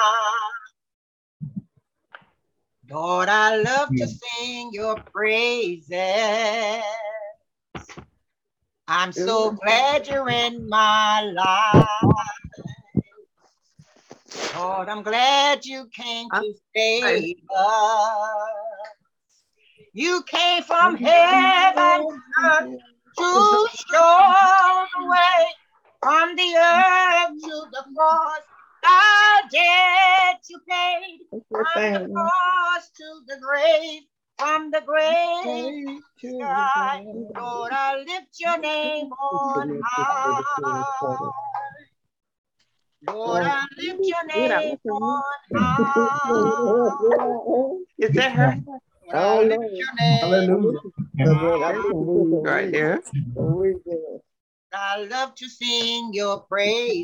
Lord, I love to sing your praises. I'm so glad you're in my life. Lord, I'm glad you came to save us. You came from heaven to show the way from the earth to the cross. Our debt you paid from the cross to the grave, from the grave to the sky. Lord, I lift your name on high. Lord, I lift your name on high. Is that her? Lord, I lift your name. Hallelujah. Right there. I love to sing your praises.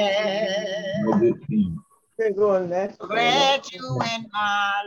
Glad you in my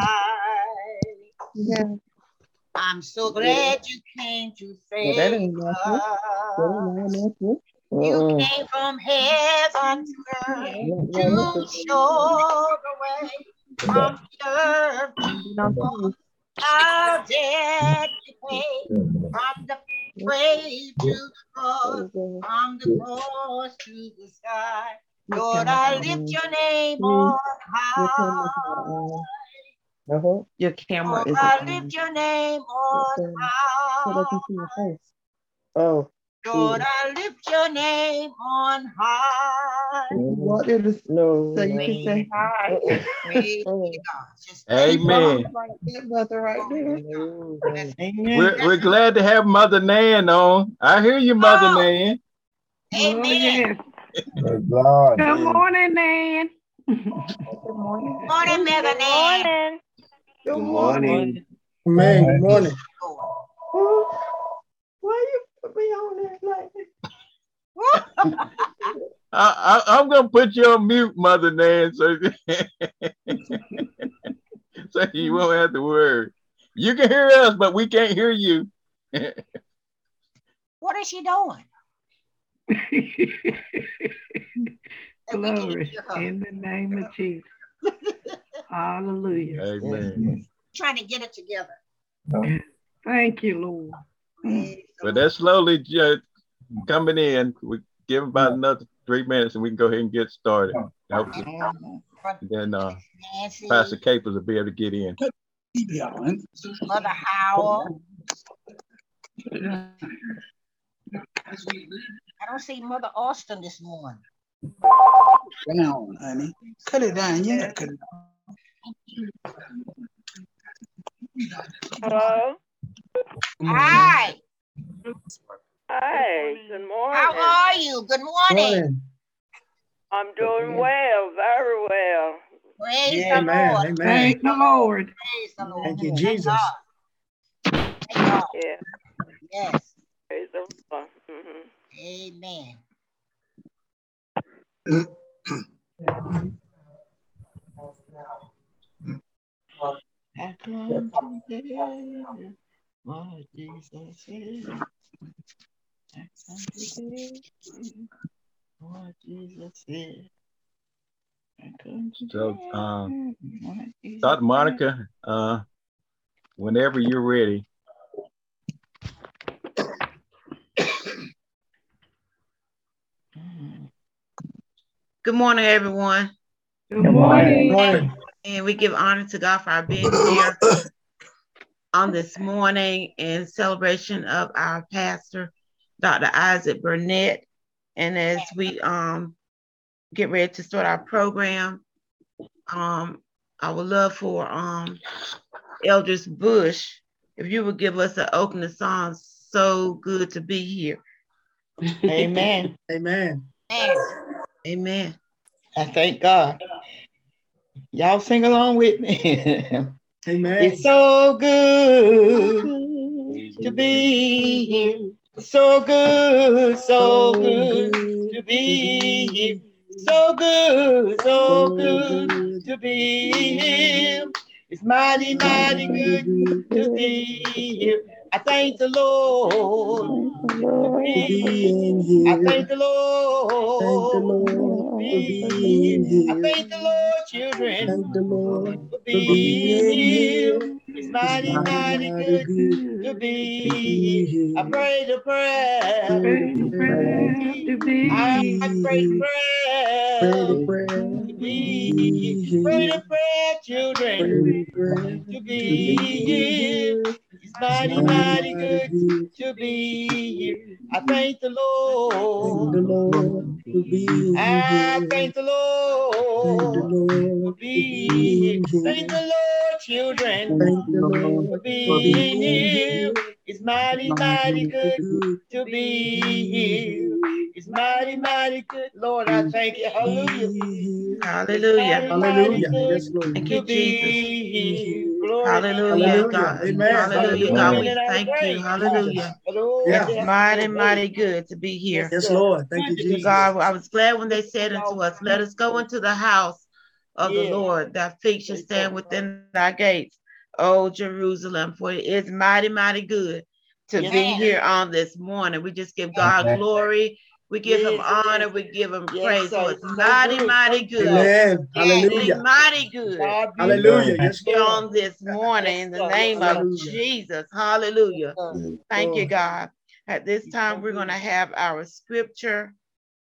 life. I'm so glad you came to save us. You came from heaven to earth to show the way from the earth to the cross. Our debt you paid from the grave to the cross, from the cross to the sky. Lord, I lift your name on high. Your camera Lord, is I lift your name on high. Lord, I lift your name on high. What did it so you can say hi? Praise God. Just Amen. Right there. We're glad to have Mother Nan on. I hear you, Mother Nan. Amen. Yes. Good morning, Nan. Good morning. Morning, Mother Nan. Good morning. Amen. Good morning. Why you put me on that like I'm gonna put you on mute, Mother Nan, so so you won't have to worry. You can hear us, but we can't hear you. What is she doing? Glory in the name of Jesus. Hallelujah. Amen. Trying to get it together. Thank you, Lord. But that's slowly just coming in. We give about another 3 minutes and we can go ahead and get started. Then Pastor Capers will be able to get in. Mother Howell. I don't see Mother Austin this morning. Down, honey. Cut it down. You gotta cut it down. Hello? Hi. Hi. Good morning. How are you? Good morning. I'm doing well, very well. Praise the Lord. Amen. Thank the Lord. Praise the Lord. Thank you, Jesus. Thank God. Yeah. Yes. Praise the Lord. Mm-hmm. Amen. I come to hear what Jesus said. I come to hear what Jesus said. So, Dr. Monica, whenever you're ready. Good morning, everyone. Good morning. Good morning. And we give honor to God for our being here on this morning in celebration of our pastor, Dr. Isaac Burnett. And as we get ready to start our program, I would love for Eldris Bush, if you would give us an opening song, So Good to Be Here. Amen. Amen. Amen. I thank God. Y'all sing along with me. Amen. It's so good to be here. So good to be here. So good to be here. It's mighty good to be here. I thank the Lord for being here. I thank the Lord for being here. I thank the Lord, children, for being here. It's mighty, mighty good to be here. I pray the prayer. To be. I pray the prayer. To be here. Pray the prayer, children, to be here. It's mighty, mighty good to be here. I thank the Lord. I thank the Lord for being here. Thank the Lord, children, for being here. It's mighty, mighty good to be here. It's mighty, mighty good. Lord, I thank you. Hallelujah. Hallelujah. Hallelujah. Yes, Lord. Thank you, Jesus. Glory. Hallelujah. God. Amen. Hallelujah. God, we thank you. Hallelujah. Yeah. It's mighty, mighty good to be here. Yes, Lord. Thank you, Jesus. God, I was glad when they said unto us, let us go into the house of the Lord, that feet should stand within thy gates, O Jerusalem, for it is mighty, mighty good to be here on this morning. We just give God glory. We give him honor. We give him praise. So it's mighty, mighty good. Amen. Hallelujah. Mighty good. Hallelujah. Yes, Here Lord. on this morning in the name of Jesus. Hallelujah. Thank you, God. At this time, we're going to have our scripture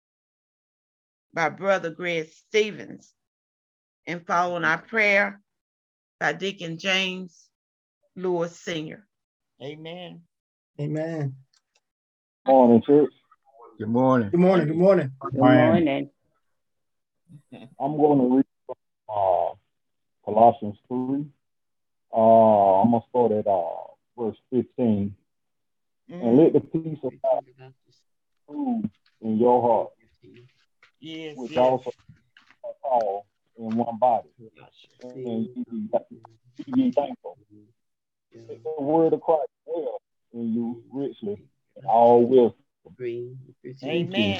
by Brother Greg Stevens, and following our prayer by Deacon James Lewis Sr. Amen. Amen. Morning, church. Good morning. Good morning. Good morning. Good morning. I'm going to read from Colossians 3. I'm going to start at verse 15. And let the peace of God rule in your heart, which also all in one body. And be ye thankful. Let the word of Christ dwell in you richly in all wisdom. Amen.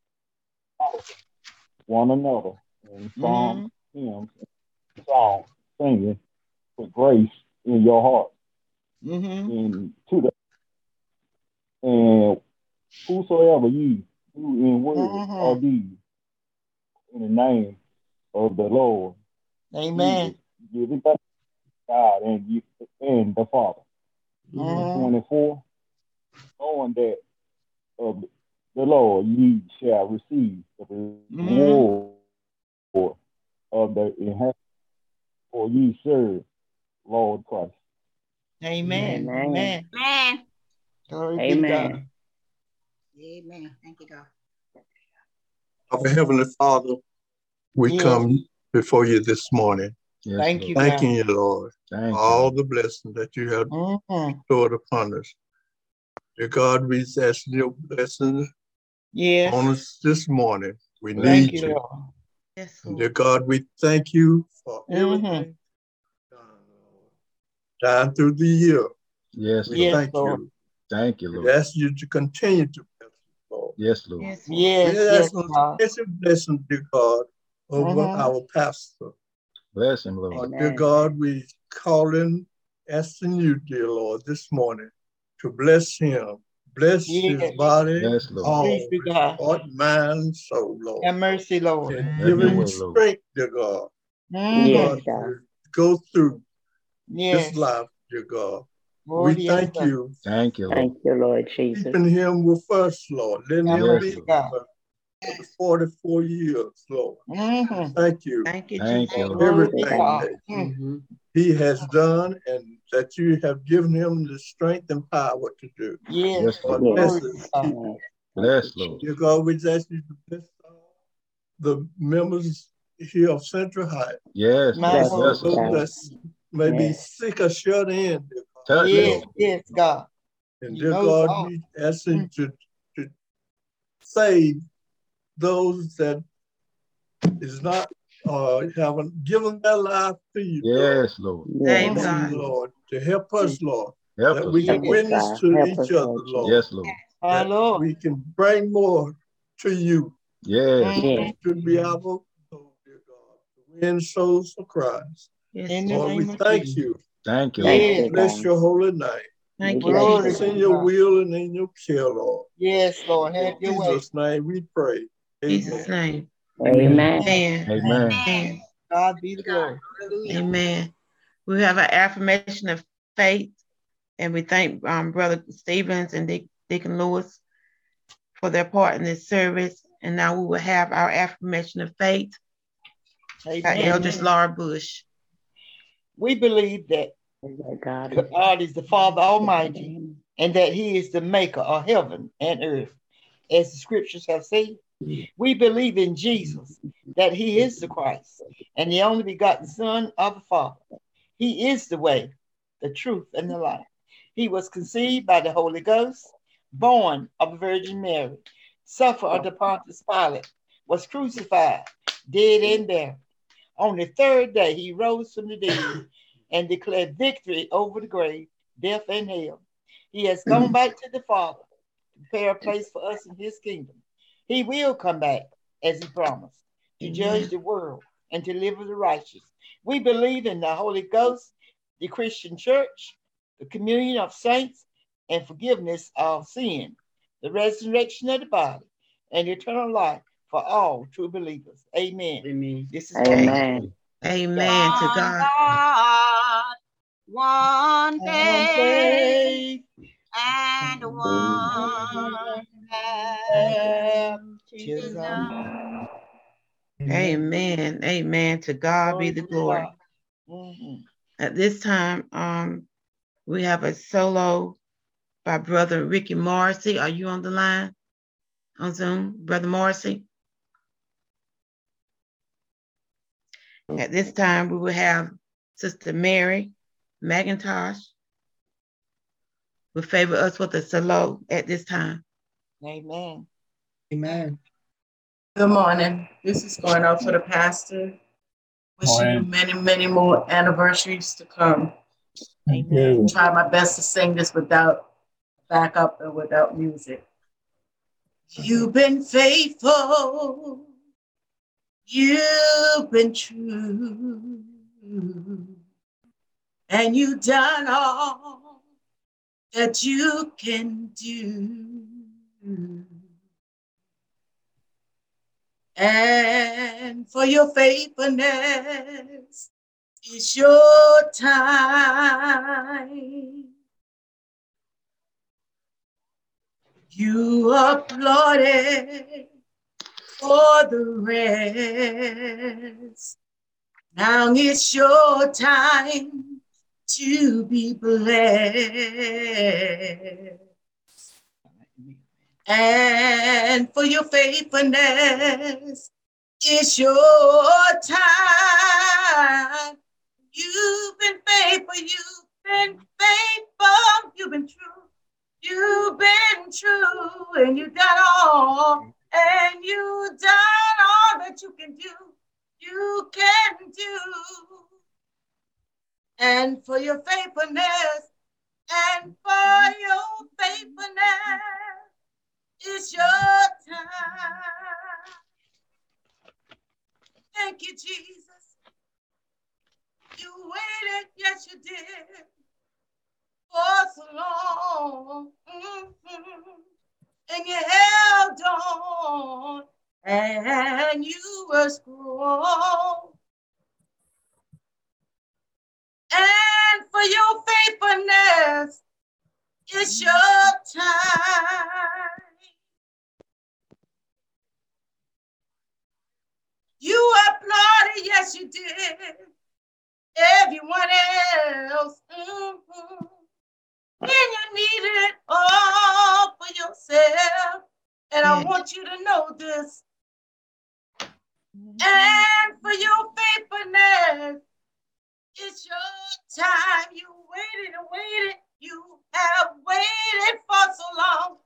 One another in psalms, hymns, and songs, singing with grace in your heart. And to the and whosoever ye do in word or deed in the name of the Lord, Amen. Jesus, give it back to God and the Father. 24, knowing that of the Lord ye shall receive the reward of the inheritance, for ye serve Lord Christ. Amen. Amen. Amen. Glory Amen. be to God. Amen. Thank you, God. Our Heavenly Father, we come before you this morning. Yes, Thank Lord. you, Thanking God. you, Lord, Thank for all you. the blessings that you have bestowed upon us. Dear God, we ask your blessings on us this morning. We Thank need you, you. Lord. Yes, And Lord. dear God, we thank you for everything down through the year. Yes, We Lord. thank you. Thank you, We Lord. ask you to continue to bless us, Lord. Yes, Lord. Yes, We ask for special blessing, dear God, over our pastor. Bless him, Lord. Dear God, we calling, asking you, dear Lord, this morning to bless him. Bless his body, Yes, Lord. all heart, mind, soul, Lord. Have mercy, Lord. And give him strength, dear God. Yes, God. To go through this life, dear God. Lord, we thank you. Thank you, Lord. Thank you, Lord Jesus. Keeping him with us, Lord. Letting him be with us for 44 years, Lord. Thank you. Thank you, Thank you, Lord. Everything that he has done and that you have given him the strength and power to do. Yes, Lord. Lord. Bless, Lord. Dear God, we ask you to bless the members here of Central High. Yes, Bless bless those us. that may be sick or shut in. Dear God. Touch, Lord. Yes, God. And dear God, we ask you to save those that is not haven't given their life to you. Yes, Lord. Thank Lord. God. Lord, to help us, Lord. Help that us, we can Lord. witness to Help each us, other, Lord. Lord. Yes, Lord. That we can bring more to you. Yes. Yes. To be able, oh dear God, to win souls for Christ. Yes, Lord, we thank you. Thank you, Thank Lord. you, Bless God. your holy name. Thank you, Glory Jesus. in your will and in your care, Lord. Yes, Lord. Have In your way. Jesus' name we pray. In Jesus' name. Amen. Amen. Amen. Amen. God be the glory. Amen. We have an affirmation of faith, and we thank Brother Stevens and Deacon Lewis for their part in this service. And now we will have our affirmation of faith by Eldridge Laura Bush. We believe that God is the Father Almighty and that He is the maker of heaven and earth. As the scriptures have said, we believe in Jesus, that He is the Christ and the only begotten Son of the Father. He is the way, the truth, and the life. He was conceived by the Holy Ghost, born of the Virgin Mary, suffered under Pontius Pilate, was crucified, dead and buried. On the third day, He rose from the dead and declared victory over the grave, death, and hell. He has gone back to the Father to prepare a place for us in His kingdom. He will come back, as He promised, to judge the world and to deliver the righteous. We believe in the Holy Ghost, the Christian church, the communion of saints, and forgiveness of sin, the resurrection of the body, and eternal life for all true believers. Amen. Amen. This is Amen. Amen to God. One faith and one baptism. Amen. Amen. To God be the glory. At this time, we have a solo by Brother Ricky Morrissey. Are you on the line on Zoom, Brother Morrissey? At this time, we will have Sister Mary McIntosh will favor us with a solo at this time. Amen. Amen. Good morning. This is going out for the pastor. Wishing you many, many more anniversaries to come. Amen. Try my best to sing this without backup and without music. You've been faithful. You've been true. And you've done all that you can do. And for your faithfulness, it's your time. You applauded for the rest. Now it's your time to be blessed. And for your faithfulness, it's your time. You've been faithful, you've been faithful, you've been true. You've been true, and you done all, and you done all that you can do. You can do. And for your faithfulness, and for your faithfulness, it's your time. Thank you, Jesus. You waited, yes you did, for so long. And you held on, and you were strong. And for your faithfulness, it's your time. You applauded, yes you did. Everyone else, and you needed it all for yourself. And I want you to know this. And for your faithfulness, it's your time. You waited and waited. You have waited for so long,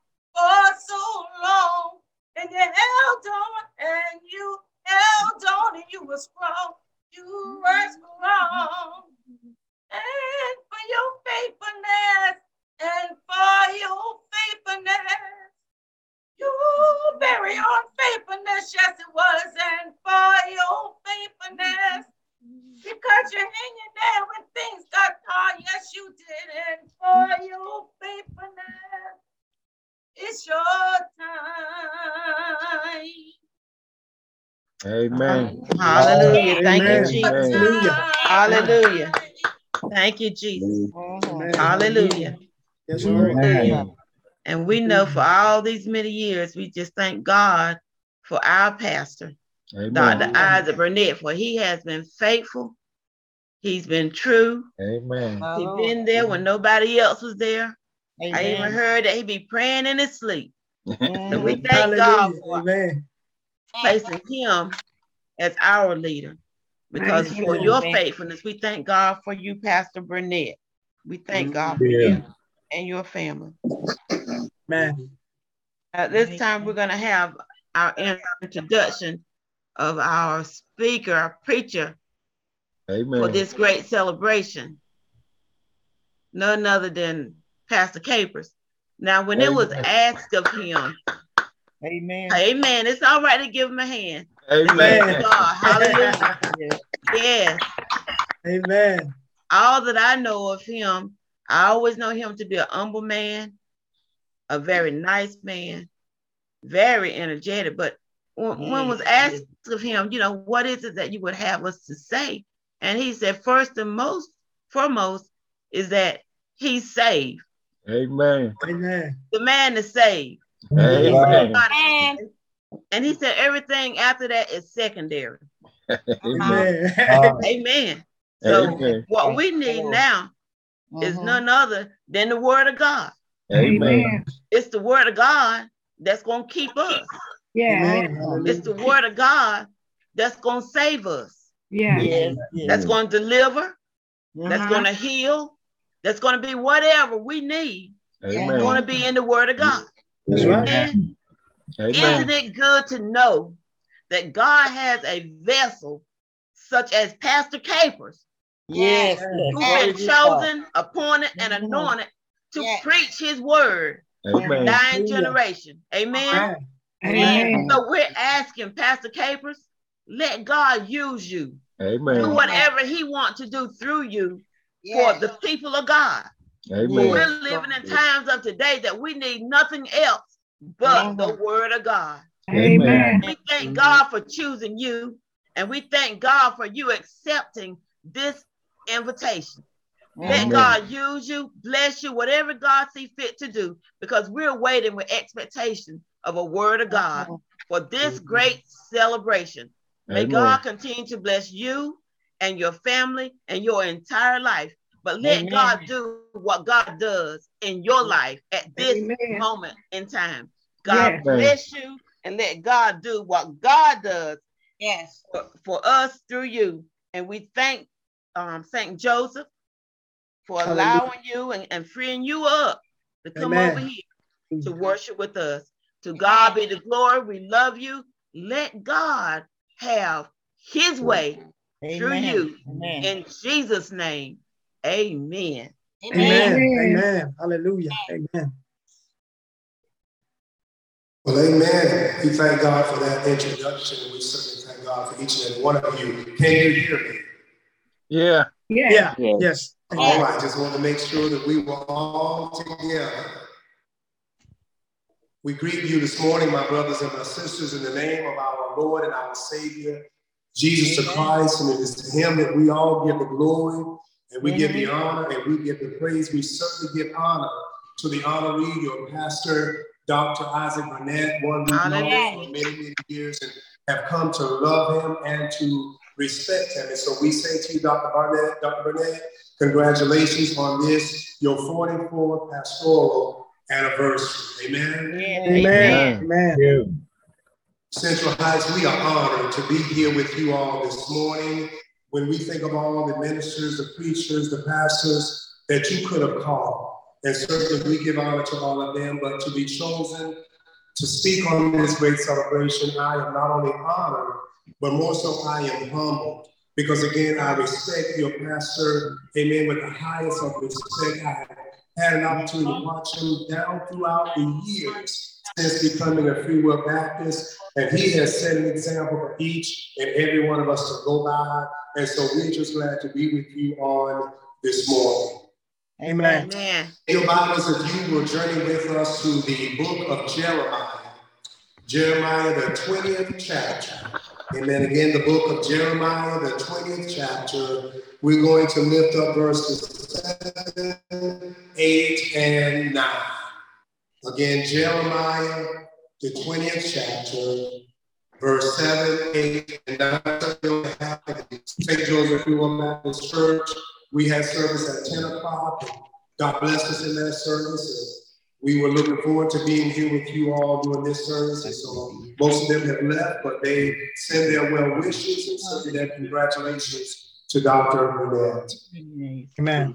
and you held on, and you held on, and you were strong. You were strong. And for your faithfulness, and for your faithfulness, your very own faithfulness, yes it was, and for your faithfulness, because you're hanging there when things got hard, yes you did, and for your Amen. Hallelujah. Thank you, Amen. Jesus. Hallelujah. Hallelujah. Thank you, Jesus. Amen. Hallelujah. Yes, Lord. Hallelujah. And we know for all these many years, we just thank God for our pastor, Amen. Dr. Isaac Burnett, for he has been faithful. He's been true. Amen. He's been there when nobody else was there. Amen. I even heard that he be praying in his sleep. So we thank Hallelujah. God for Amen. placing him as our leader. Because Thank you, for Lord. your faithfulness, we thank God for you, Pastor Burnett. We thank God for you and your family. Amen. At this time, we're going to have our introduction of our speaker, our preacher, Amen. for this great celebration. None other than Pastor Capers. Now, when it was asked of him, amen, it's all right to give him a hand. Amen. God, hallelujah. Yes. Amen. All that I know of him, I always know him to be an humble man, a very nice man, very energetic. But when was asked of him, what is it that you would have us to say? And he said, first and foremost is that he's saved. Amen. Amen. The man is saved. Amen. And he said everything after that is secondary. Amen. Amen. So Amen. what we need now is none other than the word of God. Amen. It's the word of God that's going to keep us. Yeah. It's the word of God that's going to save us. Yeah. That's going to deliver. That's going to heal. That's going to be whatever we need. Amen. It's going to be in the word of God. That's right. Amen. Amen. Isn't it good to know that God has a vessel such as Pastor Capers, Yes. who's been chosen, appointed, and anointed to preach his word for the Amen. dying generation. Amen. Amen. So we're asking Pastor Capers, let God use you. Do Amen. whatever he wants to do through you for the people of God. Amen. We're living in times of today that we need nothing else but the word of God. Amen. We thank God for choosing you, and we thank God for you accepting this invitation. Let God use you, bless you, whatever God sees fit to do, because we're waiting with expectation of a word of God for this great celebration. May God continue to bless you and your family and your entire life. But let God do what God does in your life at this moment in time. God bless you, and let God do what God does for us through you. And we thank St. Joseph for allowing you and freeing you up to come over here to worship with us. To God be the glory. We love you. Let God have his way through you. In Jesus' name. Amen. Amen. Amen. Hallelujah. Amen. Well, amen. We thank God for that introduction. We certainly thank God for each and every one of you. Can you hear me? Yeah. Yeah. Yes. All right. Just want to make sure that we were all together. We greet you this morning, my brothers and my sisters, in the name of our Lord and our Savior, Jesus the Christ. And it is to him that we all give the glory, and we give the honor, and we give the praise. We certainly give honor to the honoree, your pastor, Dr. Isaac Burnett, one we've known for many, many years and have come to love him and to respect him. And so we say to you, Dr. Burnett, congratulations on this, your 44th pastoral anniversary. Amen. Amen. Amen. Central Heights, we are honored to be here with you all this morning. When we think of all the ministers, the preachers, the pastors that you could have called, and certainly we give honor to all of them, but to be chosen to speak on this great celebration, I am not only honored, but more so I am humbled. Because again, I respect your pastor, amen, with the highest of respect. I have had an opportunity to watch him down throughout the years since becoming a Free Will Baptist, and he has set an example for each and every one of us to go by. And so we're just glad to be with you on this morning. Amen. In your Bibles, if you will journey with us to the book of Jeremiah, the 20th chapter. Amen. Again, the book of Jeremiah, the 20th chapter. We're going to lift up verses 7, 8, and 9. Again, Jeremiah, the 20th chapter, verse 7, 8, and 9. St. Joseph Freeman Baptist Church. We had service at 10 o'clock. God bless us in that service. We were looking forward to being here with you all during this service. And so most of them have left, but they send their well wishes and send their congratulations to Dr. Burnett. Amen.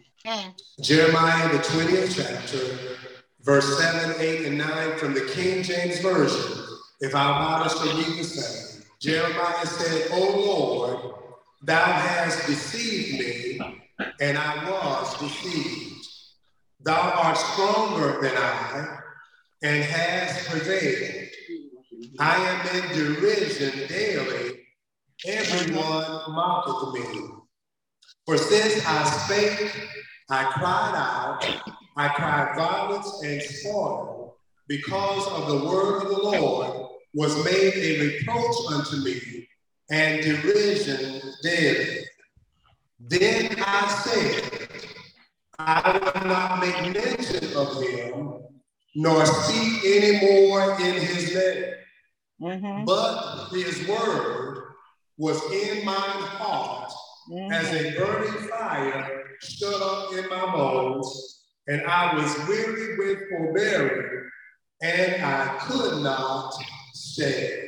Jeremiah, the 20th chapter, verse 7, 8, and 9 from the King James Version. If I allow us to read the same. Jeremiah said, O Lord, thou hast deceived me, and I was deceived. Thou art stronger than I, and hast prevailed. I am in derision daily. Everyone mocketh me. For since I spake, I cried out, I cried violence and spoil, because of the word of the Lord was made a reproach unto me, and derision daily. Then I said, I will not make mention of him, nor speak any more in his name. But his word was in my heart as a burning fire shut up in my bones, and I was weary with forbearing, and I could not stay.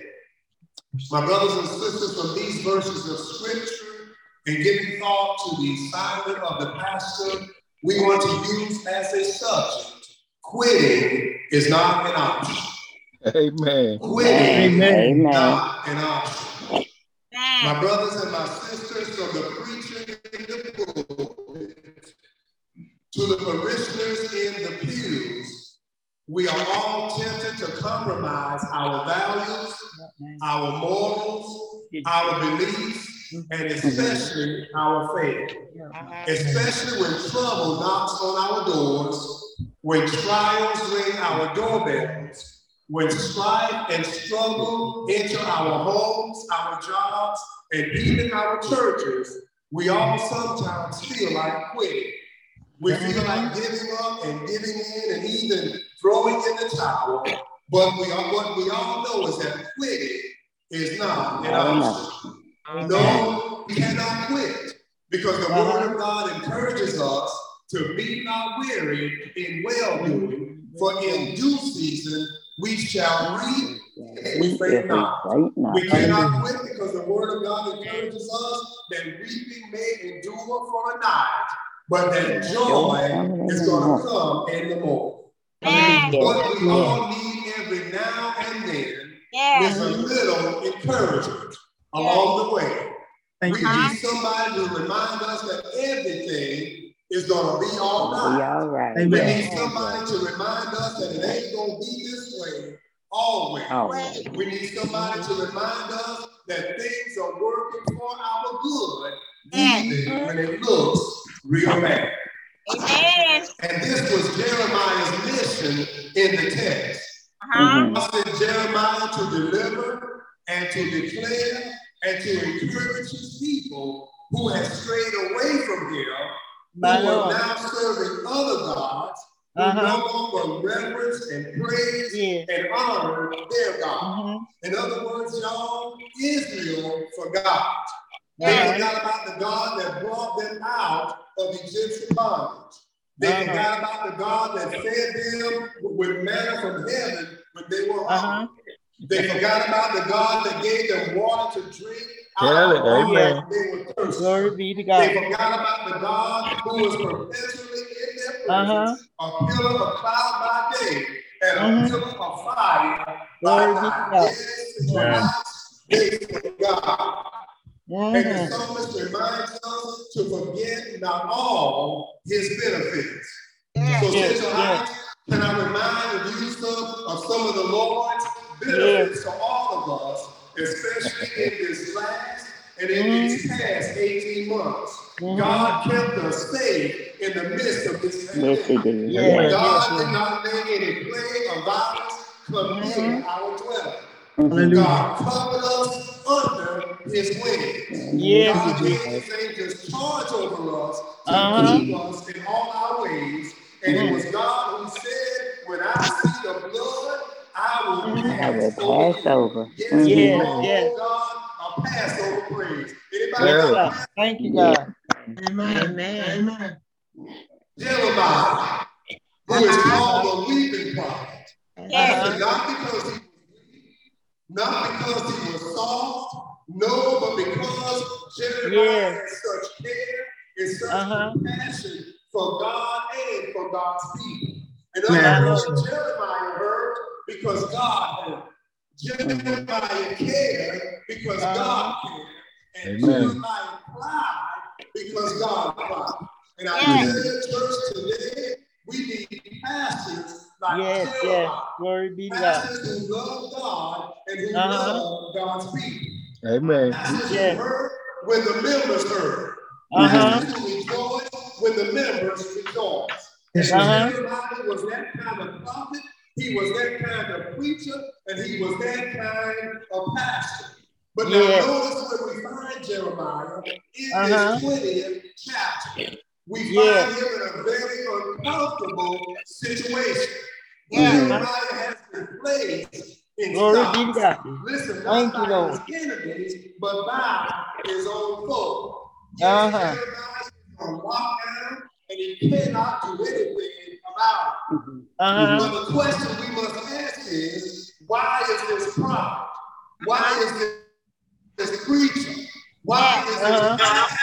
My brothers and sisters, from these verses of scripture and giving thought to the assignment of the pastor, we want to use as a subject, quitting is not an option. Amen. Quitting Amen. is not an option. My brothers and my sisters, from the preacher in the pulpit to the parishioners in the pews, we are all tempted to compromise our values, our morals, our beliefs, and especially our faith. Especially when trouble knocks on our doors, when trials ring our doorbells, when strife and struggle enter our homes, our jobs, and even our churches, we all sometimes feel like quitting. We feel like giving up and giving in and even throwing in the towel. But what we all know is that quitting is not an option. No, we cannot quit, because the word of God encourages us to be not weary in well-doing, for in due season we shall reap if we faint not. We cannot quit because the word of God encourages us that reaping may endure for a night, but that joy is going to come in the morning. What we all need every now and then is a little encouragement along the way. We need somebody to remind us that everything is going to be all right. We need somebody to remind us that it ain't going to be this way always. We need somebody to remind us that things are working for our good, even when it looks real bad. And this was Jeremiah's mission in the text. God sent Jeremiah to deliver and to declare and to encourage his people who had strayed away from him, who were now serving other gods, who no longer reverence and praise and honor their God. In other words, y'all, Israel forgot. They forgot about the God that brought them out of Egyptian bondage. They forgot about the God that fed them with manna from heaven when they were hungry. They forgot about the God that gave them water to drink out of the rock when they were thirsty. Glory be to God. They forgot about the God who was perpetually in their presence, a pillar of cloud by day and a pillar of fire by night. Yes, they forgot. And the psalmist reminds us to forget not all his benefits. So, Central Heights, can I remind you of some of the Lord's benefits to all of us, especially in this last and in these past 18 months. God kept us safe in the midst of this pandemic. God did not make any plague or violence come near our dwelling. God covered us under his wings. Yes. God gave his angels charge over us to keep us in all our ways. And it was God who said, when I see the blood, I will pass over. Yes. God, a Passover praise. Anybody? Thank you, God. Amen. Amen. Jeremiah, who is called the weeping prophet. Not because he was weak, not because he was soft, no, but because Jeremiah had such care and such compassion for God and for God's people. And other words, Jeremiah heard because God heard. Jeremiah cared because God cared. And Jeremiah cried because God cried. And I said, church, today we need pastors like Jeremiah. Glory be to God. Pastors who love God and who love God's people. Amen. Pastors who heard when the members heard. Pastors who rejoice when the members rejoice. And Jeremiah was that kind of prophet, he was that kind of preacher, and he was that kind of pastor. But now notice when we find Jeremiah in this 20th chapter, we find him in a very uncomfortable situation. Jeremiah has been placed in stocks. Listen, not by his enemies, but by his own foe. Jeremiah is on lockdown, and he cannot do anything about it. But the question we must ask is, why is this prophet? Why is this preacher? Why is this pastor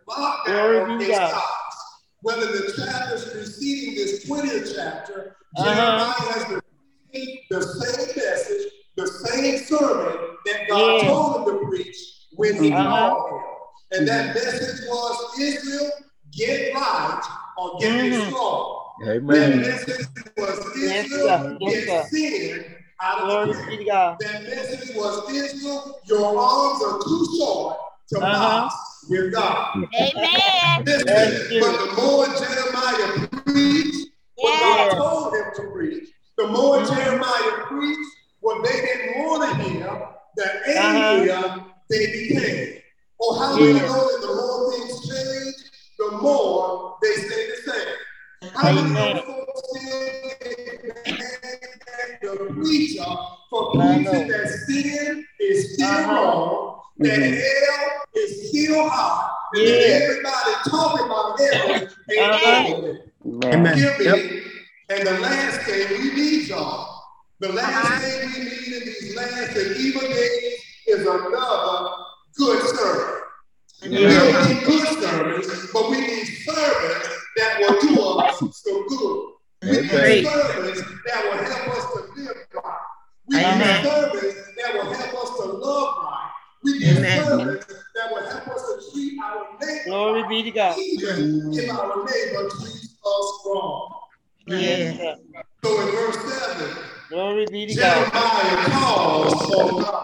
lockdown in stocks? Whether the chapters preceding this 20th chapter, Jeremiah has been preaching the same message, the same sermon that God told him to preach when he called him. And that message was, Israel, get right or get destroyed. Amen. That message was, Israel, get sin out of the way. That message was, Israel, your arms are too short to box with God. Amen. Listen, but the more Jeremiah preached what God told him to preach, the more Jeremiah preached what they didn't want to hear, the angrier they became. Or how do you know that the more things change, the more they stay the same? How many know folks still get mad at the preacher for preaching that sin is still wrong, that hell is still hot, and that everybody talking about heaven ain't doing it. And the last thing we need, y'all, the last thing we need in these last and evil days is another good sermon. We don't need good sermons, but we need sermons that will do us some good. We need sermons that will help us to live right. We need sermons that will help us to love right. We need sermons that will help us to treat our neighbor Glory be to God. even if our neighbor treats us wrong. So in verse 7, glory be to God. Jeremiah calls on God.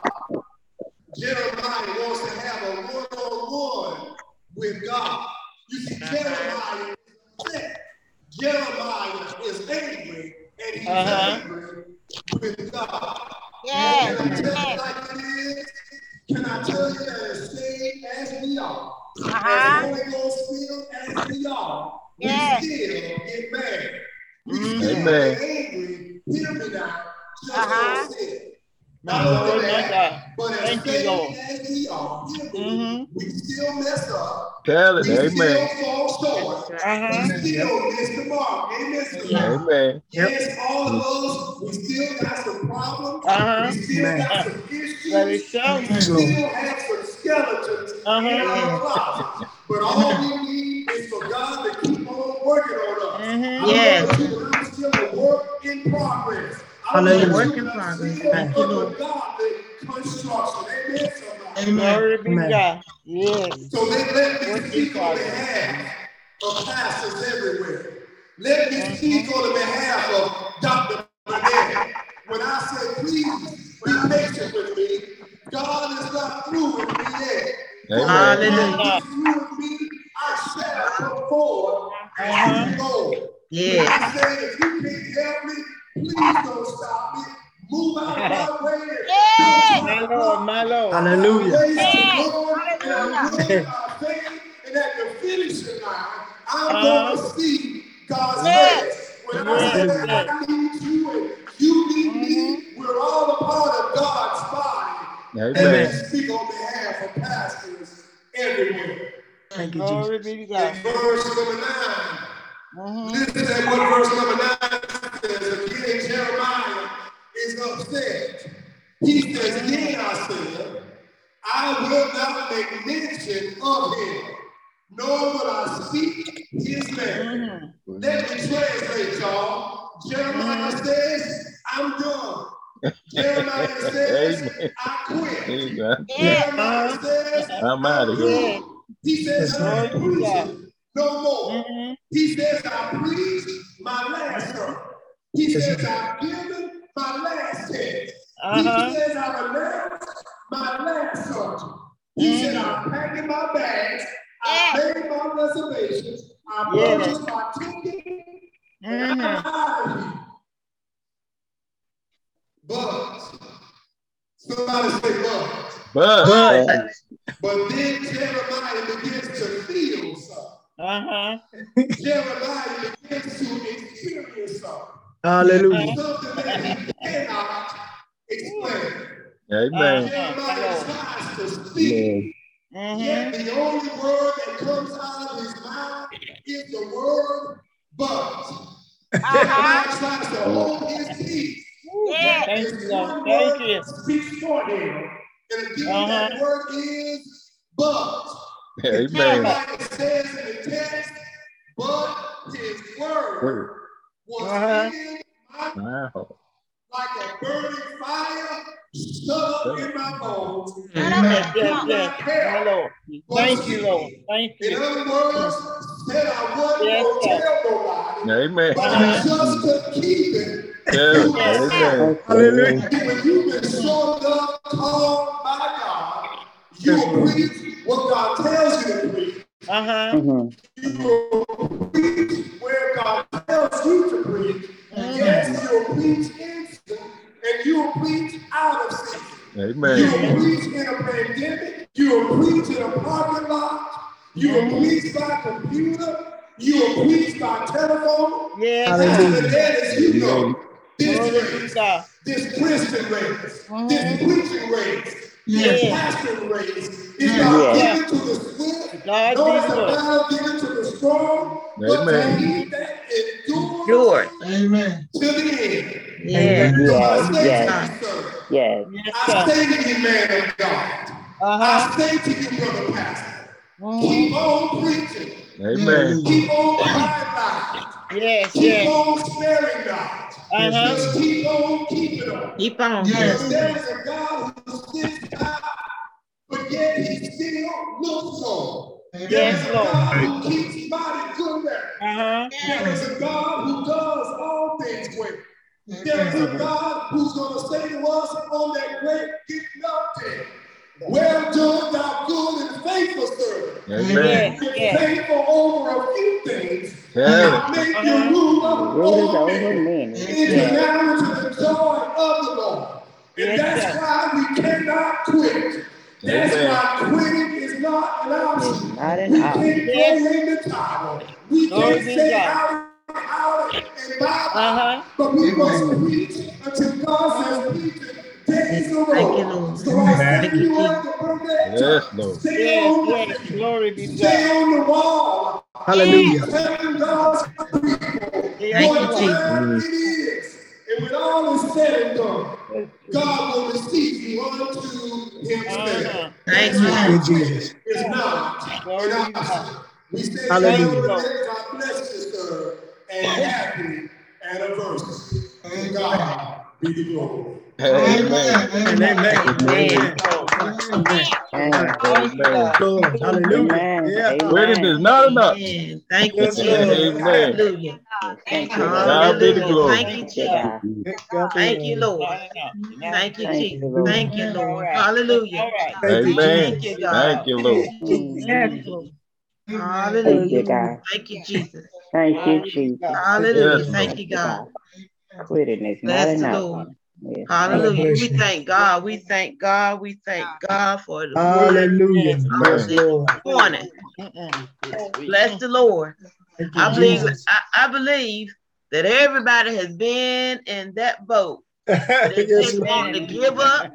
Jeremiah wants to have a one-on-one with God. You see, Jeremiah is upset. Jeremiah is angry, and he's angry with God. Can I tell you like it is? Can I tell you that as saved as we are, as Holy Ghost filled as we are, we still get mad. We still get angry. Hear me now. Just don't say it. Not only that, but as saved as we are, we still mess up. Tell it, we still fall short. We still miss the mark. Amen. Yes, all of us, we still got some problems. We still got some issues. We still have some skeletons in our closet. But all we need is for God to keep on working on us. I'm still a work in progress. Work in progress. Thank you, Lord. Construction. Amen. So let me speak on behalf of pastors everywhere. Let me speak on the behalf of Dr. Burnett. When I say please be patient with me, God is not through with me yet. Amen. God is through with me, I shall come forward and keep going. When I say if you can't help me, please don't stop me. Move out of my way. My Lord. Hallelujah. finishing line, I'm going to see God's grace. When I say that I need you and you need me, we're all a part of God's body. And we speak on behalf of pastors everywhere. Thank you, Jesus. In verse number 9, listen to what verse number 9 says. Again, Jeremiah is upset. He says, yea, I said, I will not make mention of him, nor will I speak his name. Let me translate, y'all. Jeremiah says, I'm done. Jeremiah says, I quit. Jeremiah says, I'm out of here. He says, I'm preaching no more. He says, I preached my last sermon. He says, I've given my last text. He says, I've announced my last sermon. He said, I'm packing my bags. I made my reservations. I purchased my ticket. And I'm out of here. But, somebody say but. But then Jeremiah begins to feel something. Jeremiah begins to experience something. Hallelujah. Something that he cannot explain. Amen. Jeremiah tries to speak. Yet the only word that comes out of his mouth is the word but. Jeremiah tries to hold his peace. Thank you, Lord. Thank you. Speaks for him. And again, that word is but. Amen. Jeremiah says in the text, but his word was in my heart like a burning fire shut up in my bones. My Lord. Thank you, Lord. Thank you. In other words, said I wouldn't go tell nobody, Amen. but I just could keep it. Amen. Hallelujah. When you've been showed up, called by God, you will preach what God tells you to preach. You will preach where God tells you to preach. Yes, you'll preach in season, and you'll preach out of season. Amen. You'll preach in a pandemic. You'll preach in a parking lot. You'll preach by computer. You'll preach by telephone. Hallelujah. That is, you know, this race, this Christian race, this preaching race, this pastoring race is not given to the swift, nor is the battle given to the strong, but to he that endures to the end. I say to you, man of God, I say to you, brother pastor, keep on preaching. Amen. Keep on highlighting. Keep on sparing God. Just keep on keeping on. Keep on. Because there is a God who sits high, but yet he still looks low. There is a God who keeps mighty good there. There is a God who does all things well. There is a God who's going to say to us on that great getting up day, well done, thou good and faithful servant. Amen. You're faithful over a few things. I'll make you ruler over many. Enter now into the joy of the Lord. And that's why we cannot quit. That's why quitting is not an option. We can't throw in the towel. We can't say out and bye, but we must preach until God says preach it. Days of old. So I send you on the Burnett. Yes, Lord. Glory be to Stay on the wall. Hallelujah. Telling God's people what time it is. And when all is said and done, God will receive you unto himself. Thank you, Jesus. It's not an option. We say, Hallelujah. God bless you, sir, and happy anniversary. And God be the glory. Amen. Amen. Amen. Hallelujah. Quitting is not enough. Thank you, Jesus. Amen. Hallelujah. God be the glory. Thank you, Jesus. Thank you, Lord. Thank you, Jesus. Thank you, Lord. Hallelujah. Amen. Thank you, God. Thank you, Lord. Yes, Lord. Hallelujah. Thank you, Jesus. Thank you, Jesus. Hallelujah. Yes, Thank you, God. Quitting is not Bless the enough. Lord. Yes. Hallelujah. We thank God. We thank God. We thank God for the Hallelujah. word Yes, this Lord. morning. Bless the Lord. Thank you, I believe Jesus. I believe that everybody has been in that boat. They Yes, just want to Lord. give up.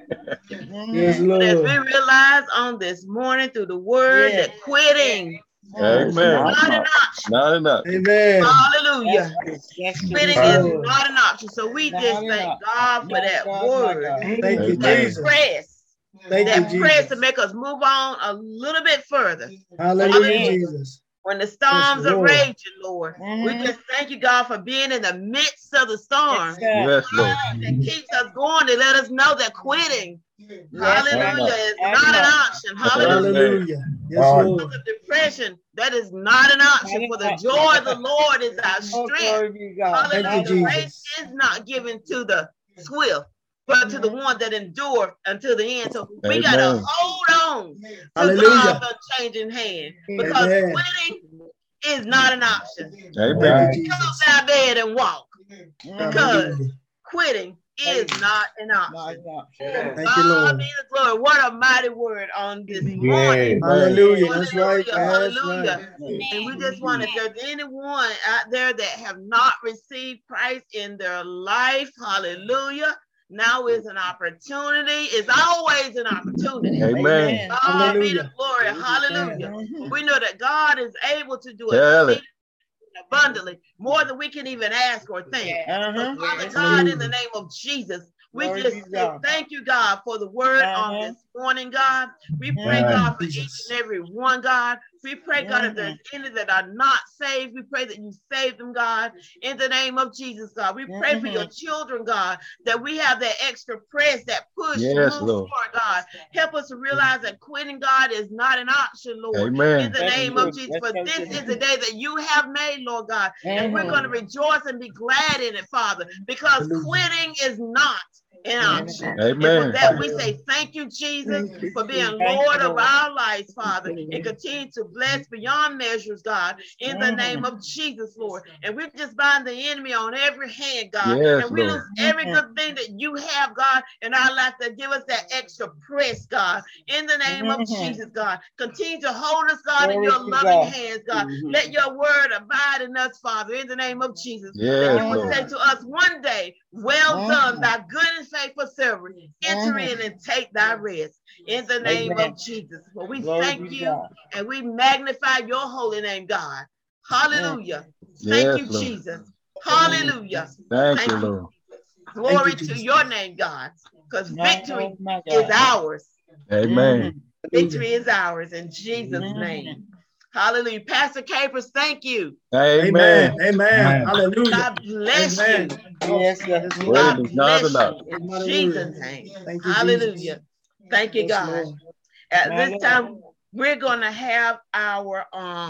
Yes, But as we Lord. realize on this morning through the word that quitting Amen. is not an option. Not enough. Amen. Hallelujah. Yes, Quitting is Lord. not an option. So we just thank God for that word. Thank you, That Jesus. press. Thank you, That press Jesus. to make us move on a little bit further. Hallelujah, Jesus. When the storms Yes, are Lord. raging, Lord, we just thank you, God, for being in the midst of the storm. Yes, Lord. That keeps us going to let us know that quitting, hallelujah, is Amen. not an option. Hallelujah. Hallelujah. Yes, Lord. Because of depression, that is not an option. For the joy of the Lord is our strength. Hallelujah. Thank you, The race Jesus. is not given to the swift, but to the one that endure until the end. So we got to Amen. hold on to Hallelujah. God's unchanging hand, because Amen. quitting is not an option. Amen. Thank you, Get off Jesus. that bed and walk, because Hallelujah. quitting is not an option. Thank you, God Lord. be the glory. What a mighty word on this morning. Hallelujah. That's right. Hallelujah. That's right. Hallelujah. And we just want, if there's anyone out there that have not received Christ in their life, hallelujah, now is an opportunity. It's always an opportunity. Amen. God be the Hallelujah. glory. Hallelujah. We know that God is able to do Tell it. abundantly, more than we can even ask or think. So, Father God, in the name of Jesus, we just say thank you, God, for the word on this morning, God. We pray, God, for each and every one, God. We pray, God, if there's any that are not saved, we pray that you save them, God, in the name of Jesus, God. We pray for your children, God, that we have that extra press, that push to Yes, move Lord. forward, God. Help us to realize that quitting, God, is not an option, Lord. Amen. In the name of Jesus, for this is the day that you have made, Lord God, and we're going to rejoice and be glad in it, Father, because quitting is not an option. And for Amen. that, we say thank you, Jesus, for being Lord of our lives, Father, and continue to bless beyond measures, God, in the name of Jesus, Lord. And we just bind the enemy on every hand, God, Yes, and we Lord. lose every good thing that you have, God, in our life, that give us that extra press, God, in the name of Jesus, God. Continue to hold us, God, in your loving hands, God. Let your word abide in us, Father, in the name of Jesus. That Yes, you would Lord. say to us one day, well done, thy good and faithful servant. Enter in and take thy rest in the name of Jesus. For we thank you and we magnify your holy name, God. Hallelujah. Thank Yes, you, Lord. Jesus. Hallelujah. Thank you, Lord. Glory to your name, God, because victory is ours. Amen. Victory is ours in Jesus' name. Hallelujah. Pastor Capers, thank you. Amen. Amen. Hallelujah. God bless Amen. you. Yes, God Quitting is not bless enough. you in Mighty Jesus' word. name. Thank you, Hallelujah. Jesus. Thank you, Yes, God. Lord. At this time, we're going to have our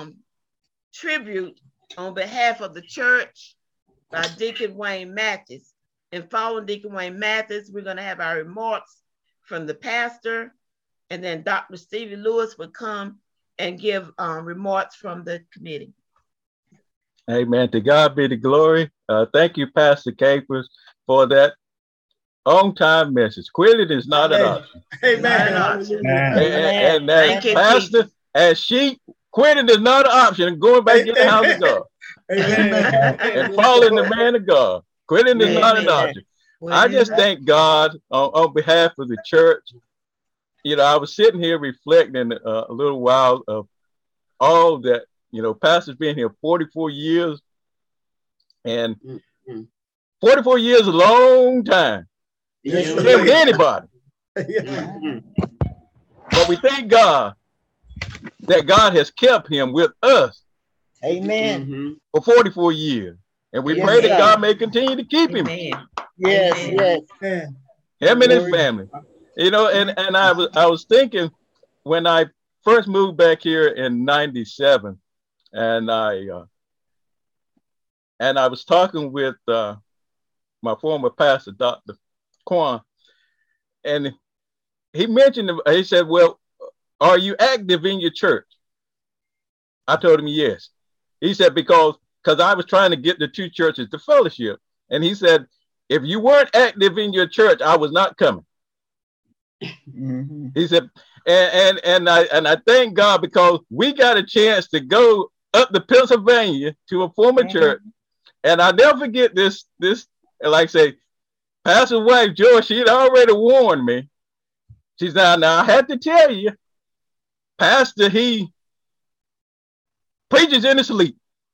tribute on behalf of the church by Deacon Wayne Mathis. And following Deacon Wayne Mathis, we're going to have our remarks from the pastor, and then Dr. Stevie Lewis will come and give remarks from the committee. Amen. To God be the glory. Thank you, Pastor Capers, for that on-time message. Quitting is not an option. Amen. And as pastor, as sheep, quitting is not an option. And going back to the house of God. Amen. And following the man of God. Quitting is not an option. I just thank God on behalf of the church. You know, I was sitting here reflecting a little while of all that, you know, pastor's been here 44 years. And 44 years is a long time. Yes, For anybody. But we thank God that God has kept him with us. Amen. For 44 years. And we pray that God may continue to keep him. Yes. Him and his family. You know, and I was thinking when I first moved back here in 97, and I was talking with my former pastor, Dr. Quan, and he mentioned, he said, well, are you active in your church? I told him yes. He said, because I was trying to get the two churches to fellowship. And he said, if you weren't active in your church, I was not coming. He said, and I thank God, because we got a chance to go up to Pennsylvania to a former church. And I never forget this, like I say, Pastor's wife, George, she had already warned me. She said, now I have to tell you, Pastor, he preaches in his sleep.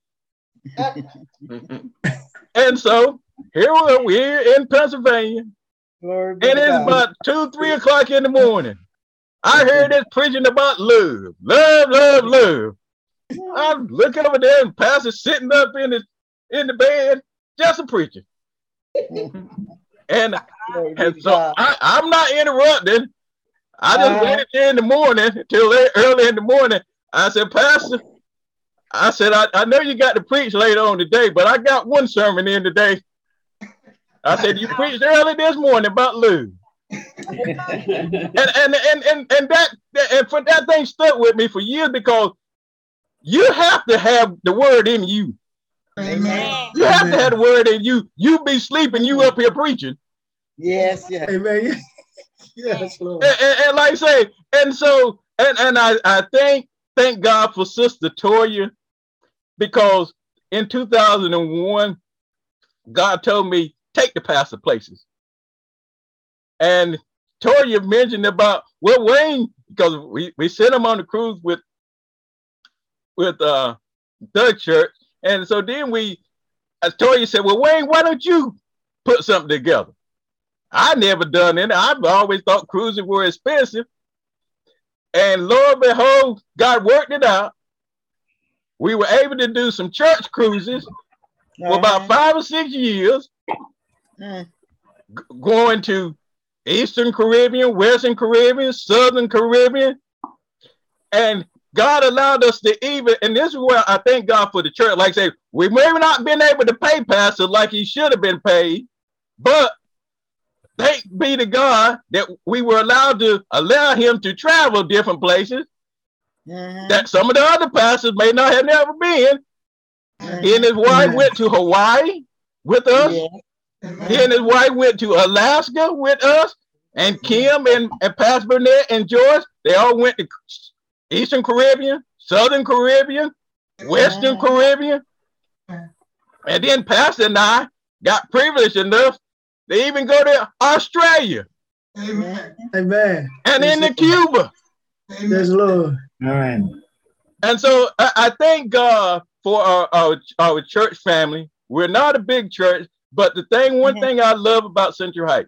And so here we're in Pennsylvania, and it's about 2, 3 o'clock in the morning. I heard this preaching about love. I'm looking over there, and Pastor sitting up in the bed, just a preacher. And so I'm not interrupting. I just waited there in the morning till early in the morning. I said, Pastor, I said, I know you got to preach later on today, but I got one sermon in today. I said, you preached early this morning about love. and for that thing stuck with me for years, because you have to have the word in you. Amen. You have to have the word in you. You be sleeping, you up here preaching. Yes, yes. Amen. Yes, Lord. And like I say, and so, and I thank God for Sister Toya, because in 2001, God told me, take the pastor places. And Toya mentioned about, well, Wayne, because we sent him on the cruise with the church. And so then as Toya said, well, Wayne, why don't you put something together? I never done it. I've always thought cruises were expensive. And lo and behold, God worked it out. We were able to do some church cruises for about 5 or 6 years, going to Eastern Caribbean, Western Caribbean, Southern Caribbean. And God allowed us to even, and this is where I thank God for the church. Like I say, we may not been able to pay Pastor like he should have been paid, but thank be to God that we were allowed to allow him to travel different places that some of the other pastors may not have never been. He and his wife went to Hawaii with us. He and his wife went to Alaska with us. And Kim and Pastor Burnett and George, they all went to Eastern Caribbean, Southern Caribbean, Western Caribbean. And then Pastor and I got privileged enough to even go to Australia. Amen. Amen. And into Cuba. Yes, Lord. Amen. And so I thank God for our church family. We're not a big church, but one thing I love about Central Heights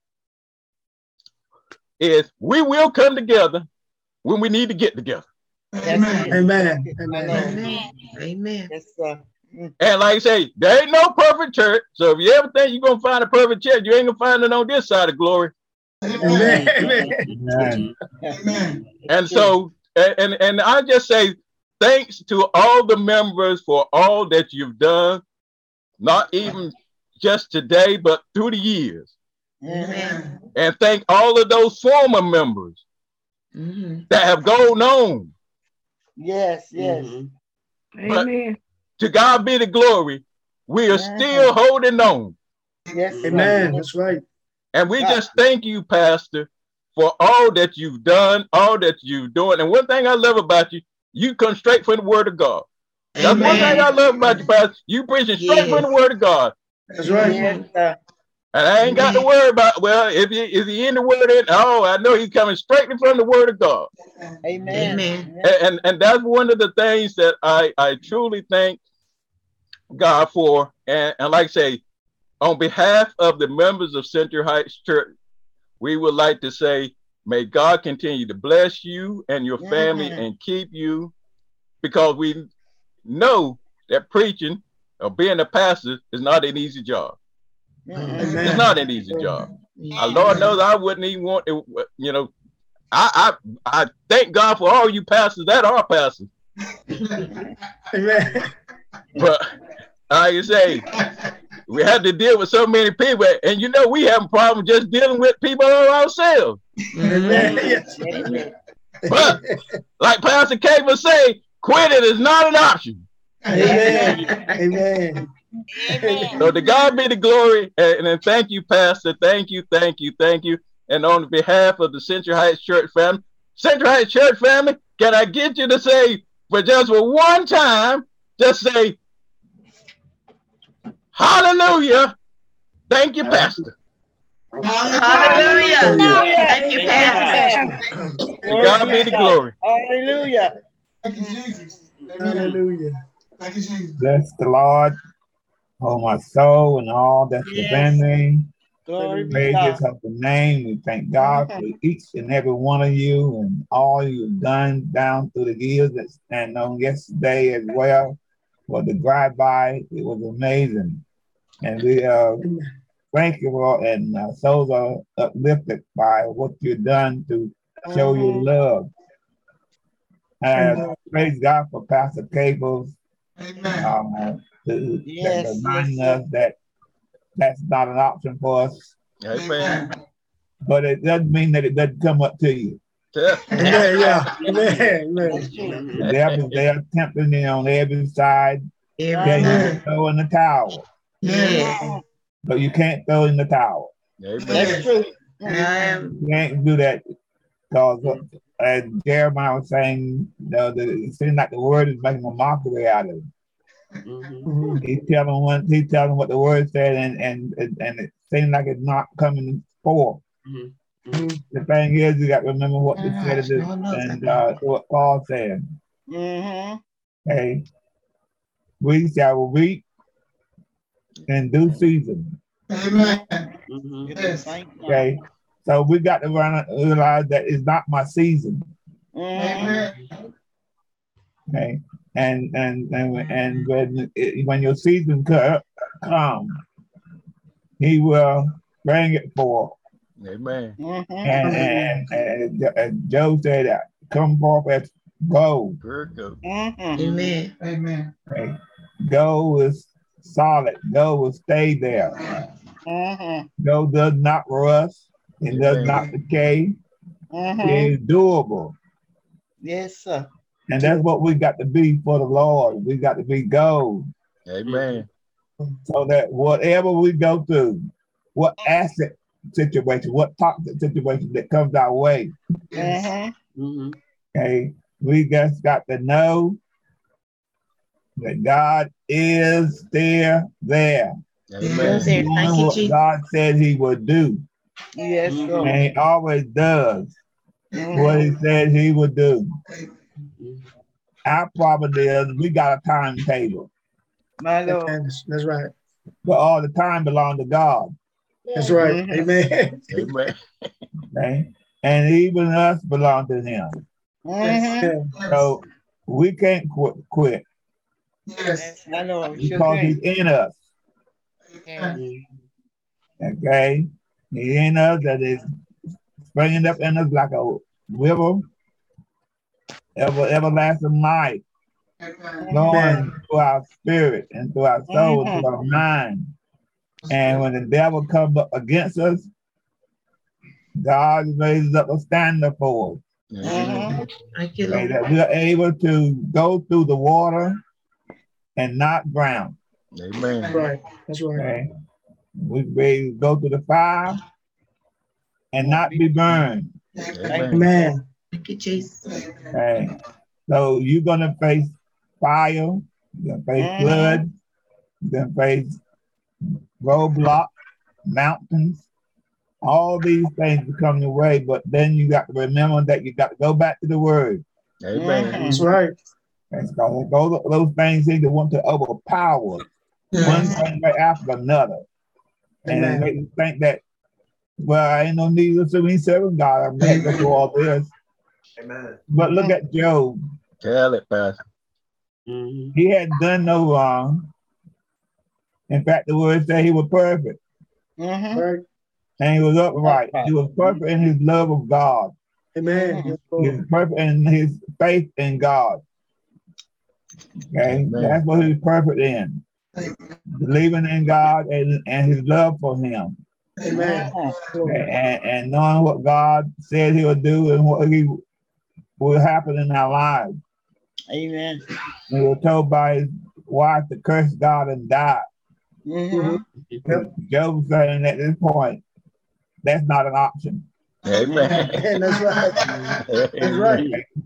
is we will come together when we need to get together. Amen. Amen. Amen. Amen. Yes, sir. And like I say, there ain't no perfect church. So if you ever think you're going to find a perfect church, you ain't going to find it on this side of glory. Amen. Amen. Amen. And so, and I just say thanks to all the members for all that you've done, not even just today, but through the years. Amen. And thank all of those former members that have gone on. Yes, yes. But Amen. to God be the glory, we are still holding on. Yes. Amen. That's right. And we just thank you, Pastor, for all that you've done, all that you've done. And one thing I love about you, you come straight from the word of God. That's one thing I love about you, Pastor. You preaching straight from the word of God. That's right. Yes, And I ain't got to worry about, well, is he in the word? I know he's coming straight from the word of God. Amen. Amen. And that's one of the things that I truly thank God for. And like I say, on behalf of the members of Central Heights Church, we would like to say, may God continue to bless you and your family and keep you, because we know that preaching or being a pastor is not an easy job. It's not an easy job. Our Lord knows I wouldn't even want to, I thank God for all you pastors that are pastors. Amen. But like you say, we have to deal with so many people, and we have a problem just dealing with people ourselves. Amen. Yes. But like Pastor Caver say, quitting is not an option. Amen. Amen. So to God be the glory, and then thank you, Pastor. Thank you. And on behalf of the Central Heights Church family, can I get you to say but just for one time, just say, hallelujah. Thank you, Pastor. Hallelujah. Thank you, Pastor. To God be the glory. Hallelujah. Thank you, Jesus. Hallelujah. Thank you, Jesus. Bless the Lord, oh my soul, and all that's within me. Glory be to Praises God. of the name. We thank God for each and every one of you and all you've done down through the years and on yesterday as well. For the drive-by, it was amazing. And we thank you, Lord, and souls are uplifted by what you've done to show your love. And praise God for Pastor Cables. To remind us that that's not an option for us. Amen. But it doesn't mean that it doesn't come up to you. Yeah. Amen. The devil's there tempting you on every side. Yeah, you throw in the towel. Yeah. But you can't throw in the towel. That's true. You can't do that because as Jeremiah was saying, it seems like the word is making a mockery out of it. He's telling what the word said, and it seems like it's not coming forth. The thing is, you got to remember what he said and what Paul said. Okay, we shall reap in due season. Amen. Yes. Okay, so we got to realize that it's not my season. Amen. Okay. And when your season comes, he will bring it forth. Amen. And Joe said, "Come forth as gold." Amen. Amen. Okay. Gold is solid. Gold will stay there. Gold does not rust. It does not decay. It is durable. Yes, sir. And that's what we got to be for the Lord. We got to be gold. Amen. So that whatever we go through, what asset situation, what toxic situation that comes our way, okay, we just got to know that God is still there. Amen. Doing what God said he would do. Yes, sir. And he always does what he said he would do. Our problem is we got a timetable. My Lord. That's right. But all the time belongs to God. That's right. Amen. Amen. Okay? And even us belong to him. So we can't quit. Yes. I know. Because he's in us. Okay? He's in us, that is springing up in us like a river, everlasting life, flowing through our spirit and through our soul, through our mind. And when the devil comes up against us, God raises up a standard for us. That we are able to go through the water and not drown. Amen. That's right. That's right. Okay? We go through the fire and not be burned. Amen. Thank you, Jesus. Okay. So you're gonna face fire, you're gonna face flood, you're gonna face roadblocks, mountains, all these things will come your way, but then you got to remember that you got to go back to the word. Amen. That's right. And so those things seem to want to overpower one thing right after another. And it makes you think that, well, I ain't no need to serve serving God. I'm going to do all this. Amen. But look at Job. Tell it, Pastor. He hadn't done no wrong. In fact, the word said he was perfect. And he was upright. He was perfect in his love of God. Amen. He was perfect in his faith in God. Okay, that's what he was perfect in. Believing in God and his love for him. Amen. And knowing what God said he would do and what he will happen in our lives. Amen. He was told by his wife to curse God and die. Job saying at this point, that's not an option. Amen. That's right. That's right.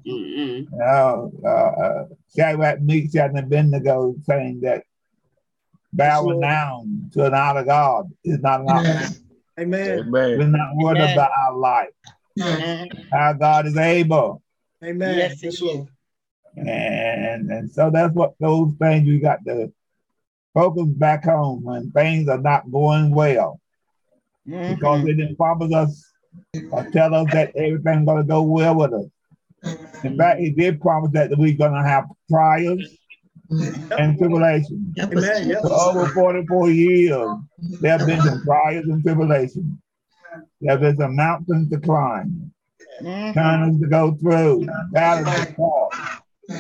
Shadrach, Meshach, and Abednego saying that bowing down to another God is not an option. Amen. We're not worried about our life. Our God is able. Amen. Yes, he is. And so that's what those things we got to focus back home when things are not going well. Because they didn't promise us or tell us that everything's going to go well with us. In fact, he did promise that we're going to have trials and tribulations. Amen. For over 44 years, there have been some trials and tribulations. There have been some mountains to climb, tunnels to go through, battles to fight.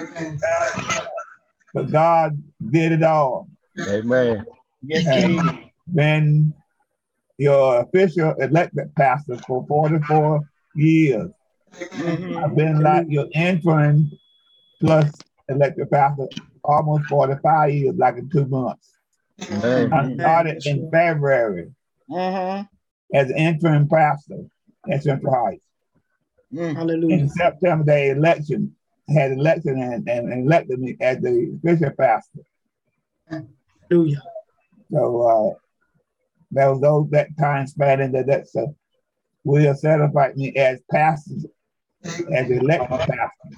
But God did it all. Amen. Yes, And been your official elected pastor for 44 years. I've been like your interim plus elected pastor almost 45 years, like in 2 months. I started in February as an interim pastor at Central Heights. Hallelujah. In September, they had election and elected me as the official pastor. Hallelujah. So that was that time span in that so will certify me as pastors, as elected pastor.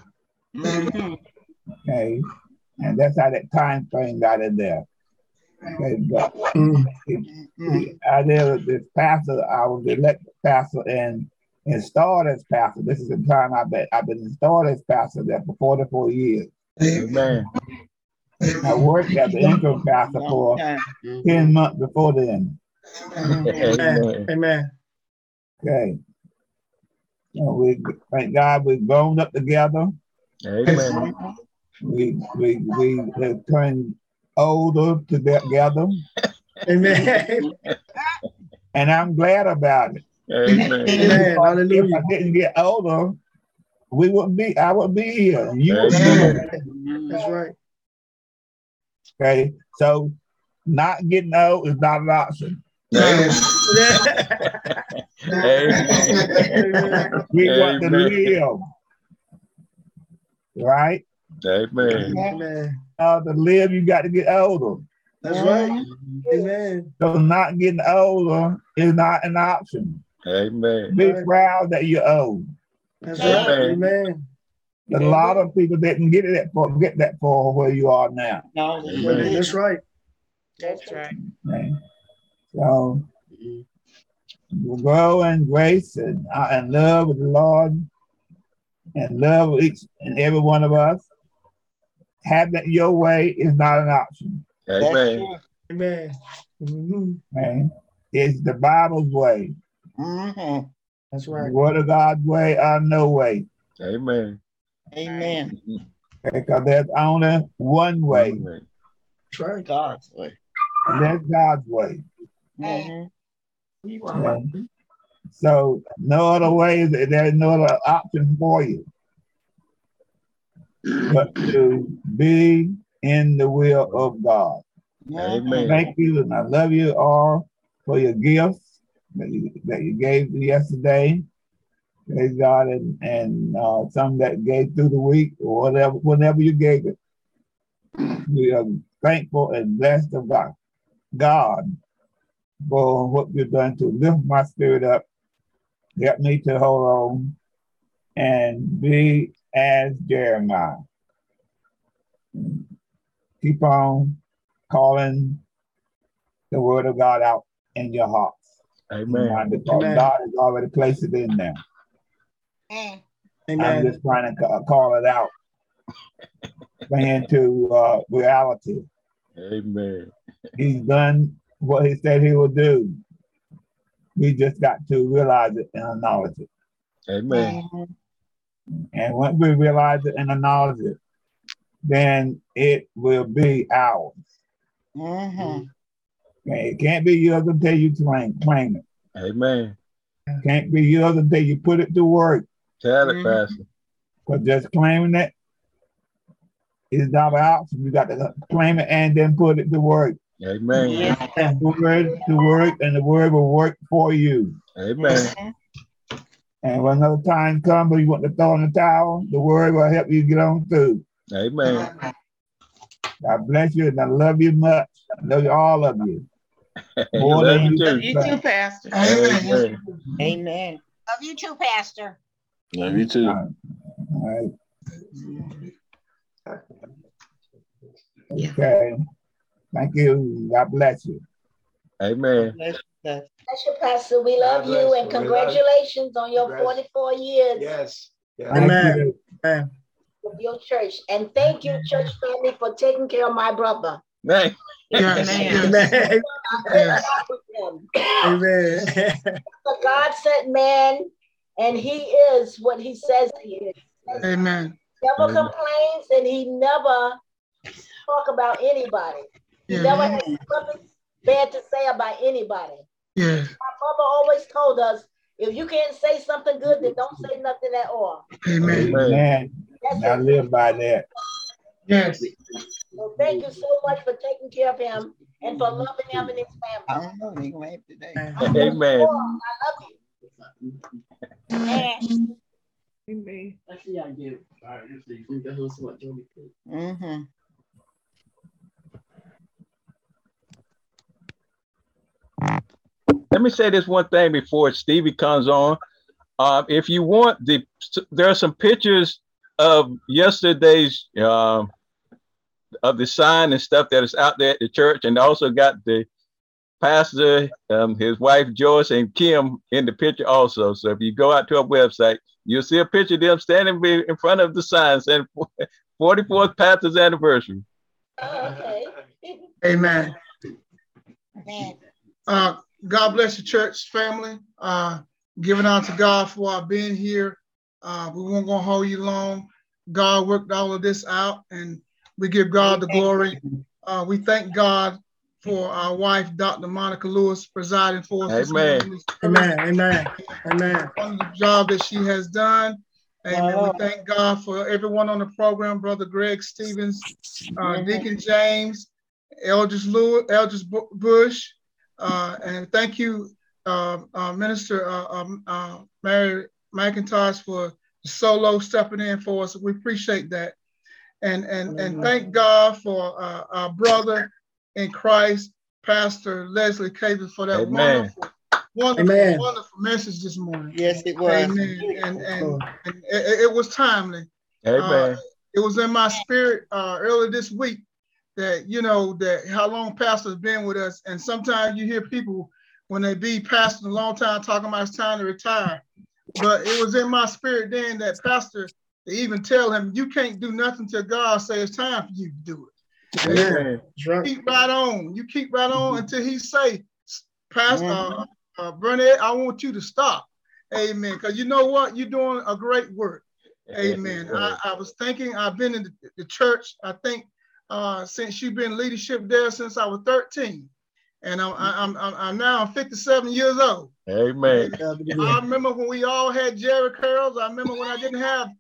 Okay, and that's how that time frame got in there. Okay, but I did this pastor. I was elected pastor and installed as pastor. This is the time I've been installed as pastor there for 44 years. Amen. I worked as the interim pastor for 10 months before then. Amen. Amen. Okay. So we thank God we've grown up together. Amen. We have turned older together. Amen. And I'm glad about it. Amen. Amen. If I didn't get older, I wouldn't be here. And you wouldn't be here. That's right. Okay. So not getting old is not an option. Amen. We want to live. Right? Amen. To live, you got to get older. That's right. Amen. So not getting older is not an option. Amen. Be proud that you're old. That's right. Amen. A lot of people didn't get that far where you are now. No, that's right. That's right. Okay. So we grow in grace and love with the Lord and love with each and every one of us. Have that your way is not an option. Amen. Amen. Okay. It's the Bible's way. That's right. The Word of God's way or no way. Amen. Amen. Because there's only one way. That's right. God's way. And that's God's way. Okay. So no other way, there's no other option for you but to be in the will of God. Amen. Thank you, and I love you all for your gifts that you gave yesterday. Praise God, and some that gave through the week or whatever, whenever you gave it. We are thankful and blessed of God for what you've done to lift my spirit up, help me to hold on, and be as Jeremiah. Keep on calling the word of God out in your hearts. Amen. Because God has already placed it in there. Amen. I'm just trying to call it out, bring it into reality. Amen. He's done what he said he will do. We just got to realize it and acknowledge it. Amen. And once we realize it and acknowledge it, then it will be ours. Okay, it can't be yours until you claim it. Amen. Can't be yours until you put it to work. Tell it, Pastor. But just claiming it is not an option. You got to claim it and then put it to work. Amen. Put it to work, and the word will work for you. Amen. And when another time comes where you want to throw in the towel, the word will help you get on through. Amen. God bless you, and I love you much. I love you, all of you. More Love than you Love too. you too, Pastor. Amen. Amen. Love you too, Pastor. Love you too. All right. Okay. Thank you. God bless you. Amen. Bless us. Bless you, Pastor. We love you and congratulations on your 44 years. Yes. Amen. Amen. With your church. And thank you, church family, for taking care of my brother. Amen. Yes. Amen. Yes. Amen. A God sent man, and he is what he says he is. Amen. Never complains, and he never talk about anybody. He never has something bad to say about anybody. Yes. My mother always told us, if you can't say something good, then don't say nothing at all. Amen. Amen. And I live by that. Yes. So thank you so much for taking care of him and for loving him and his family. I don't know. They gonna have today. Amen. I love you. Amen. Amen. Mm-hmm. Let me say this one thing before Stevie comes on. If you want, there are some pictures of yesterday's of the sign and stuff that is out there at the church, and also got the pastor, his wife Joyce and Kim in the picture also. So if you go out to our website, you'll see a picture of them standing in front of the sign saying 44th pastor's anniversary. Okay. Amen. Amen. God bless the church family. Giving out to God for our being here. We won't gonna hold you long. God worked all of this out, and we give God the glory. We thank God for our wife, Dr. Monica Lewis, presiding for us. Amen. Amen. Amen. Amen. On the job that she has done. Amen. We thank God for everyone on the program, Brother Greg Stevens, Deacon James, Eldridge Lewis, Eldridge Bush, and thank you, Minister Mary McIntosh, for solo stepping in for us. We appreciate that. And thank God for our brother in Christ, Pastor Leslie Cavey, for that wonderful message this morning. Yes, it was. Amen. And it was timely. Amen. It was in my spirit earlier this week that, that how long Pastor's been with us. And sometimes you hear people, when they be pastoring a long time, talking about it's time to retire. But it was in my spirit then that Pastor, they even tell him, you can't do nothing till God says it's time for you to do it. Amen. Keep right on. You keep right on until he say, Pastor Burnett, I want you to stop. Amen. Because you know what? You're doing a great work. Amen. I was thinking, I've been in the church, I think, since you've been leadership there since I was 13. And I'm now 57 years old. Amen. I remember when we all had Jerry curls. I remember when I didn't have.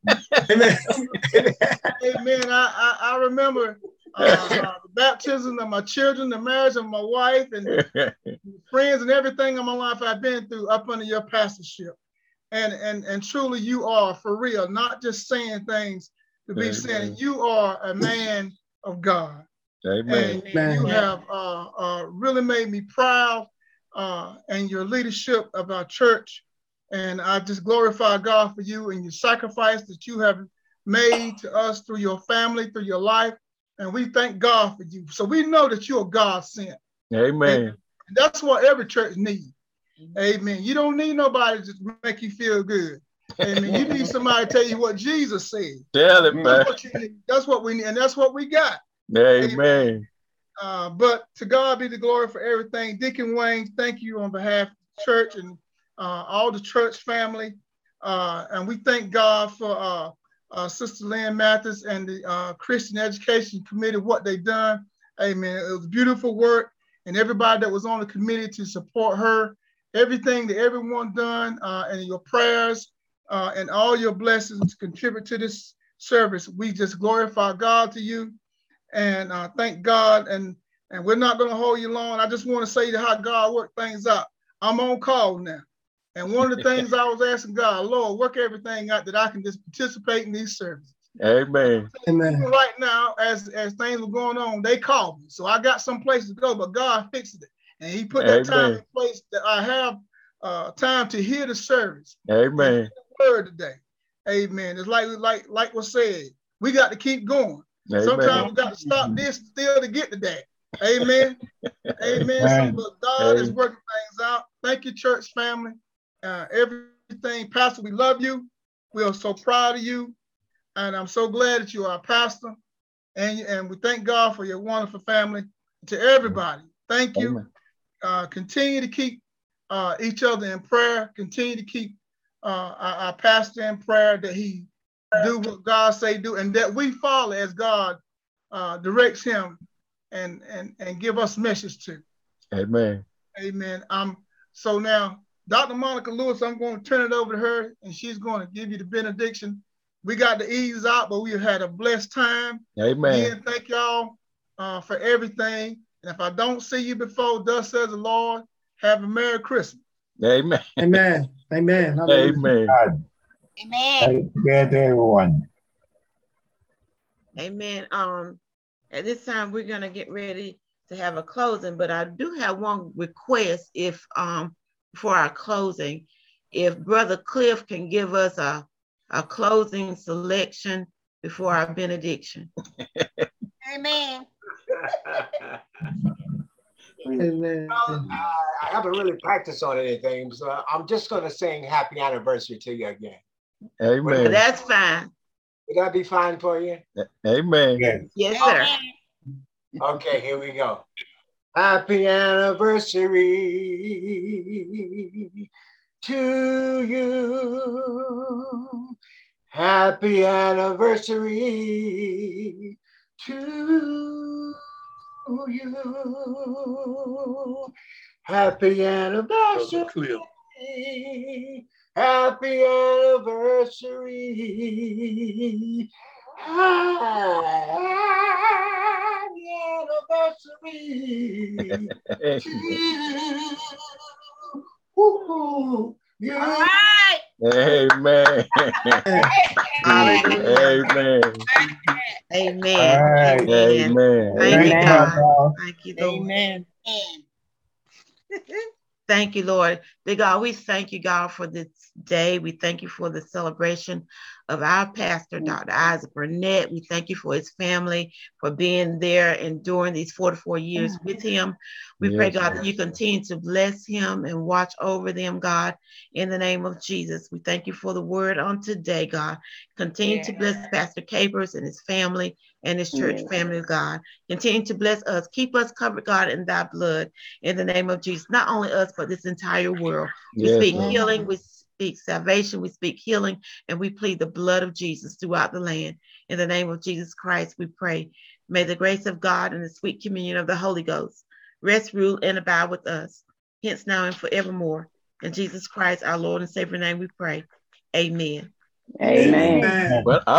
Amen. I remember the baptism of my children, the marriage of my wife, and friends, and everything in my life I've been through up under your pastorship. And truly, you are for real, not just saying things to be saying. You are a man of God. Amen. And you have really made me proud in your leadership of our church. And I just glorify God for you and your sacrifice that you have made to us through your family, through your life. And we thank God for you. So we know that you're God sent. Amen. And that's what every church needs. Amen. You don't need nobody to make you feel good. Amen. You need somebody to tell you what Jesus said. Tell it, man. That's what we need, and that's what we got. Amen. But to God be the glory for everything. Deacon Wayne, thank you on behalf of the church and all the church family. And we thank God for Sister Lynn Mathis and the Christian Education Committee, what they've done. Amen. It was beautiful work, and everybody that was on the committee to support her, everything that everyone done, and your prayers and all your blessings to contribute to this service. We just glorify God to you. And thank God, and we're not going to hold you long. I just want to say how God worked things out. I'm on call now. And one of the things I was asking God, Lord, work everything out that I can just participate in these services. Amen. Even right now, as things were going on, they called me. So I got some place to go, but God fixed it. And he put that time in place that I have time to hear the service. Amen. The word today. Amen. It's like was said, we got to keep going. Amen. Sometimes we got to stop this still to get to that. Amen. Amen. So, but God is working things out. Thank you, church family. Everything, Pastor, we love you. We are so proud of you. And I'm so glad that you are a pastor. And we thank God for your wonderful family. To everybody, thank you. Continue to keep each other in prayer. Continue to keep our pastor in prayer, that he do what God say do, and that we follow as God directs him and give us message to. Amen. Amen. So now, Dr. Monica Lewis, I'm going to turn it over to her, and she's going to give you the benediction. We got to ease out, but we had a blessed time. Amen. Again, thank y'all for everything. And if I don't see you before, thus says the Lord, have a Merry Christmas. Amen. Amen. Amen. Amen. Amen. Good to everyone. Amen. At this time, we're going to get ready to have a closing, but I do have one request. If for our closing, if Brother Cliff can give us a closing selection before our benediction. Amen. Amen. I haven't really practiced on anything, so I'm just going to sing happy anniversary to you again. Amen. That's fine. Would that be fine for you? Amen. Yes, sir. Okay, here we go. Happy anniversary to you. Happy anniversary to you. Happy anniversary. Happy anniversary. Happy anniversary to you. All right. Amen. Hallelujah. Amen. Amen. Amen. Thank you, God. Thank you, Lord. Amen. Thank you, Lord. Dear God, we thank you, God, for this day. We thank you for the celebration of our pastor, Dr. Isaac Burnett. We thank you for his family, for being there and during these 44 years with him. We pray, God, that you continue to bless him and watch over them, God, in the name of Jesus. We thank you for the word on today, God. Continue to bless Pastor Capers and his family and his church family, God. Continue to bless us. Keep us covered, God, in thy blood, in the name of Jesus. Not only us, but this entire world. We speak healing, we speak salvation, we speak healing, and we plead the blood of Jesus throughout the land. In the name of Jesus Christ, we pray. May the grace of God and the sweet communion of the Holy Ghost rest, rule, and abide with us, hence now and forevermore. In Jesus Christ, our Lord and Savior name, we pray. Amen. Amen. Well,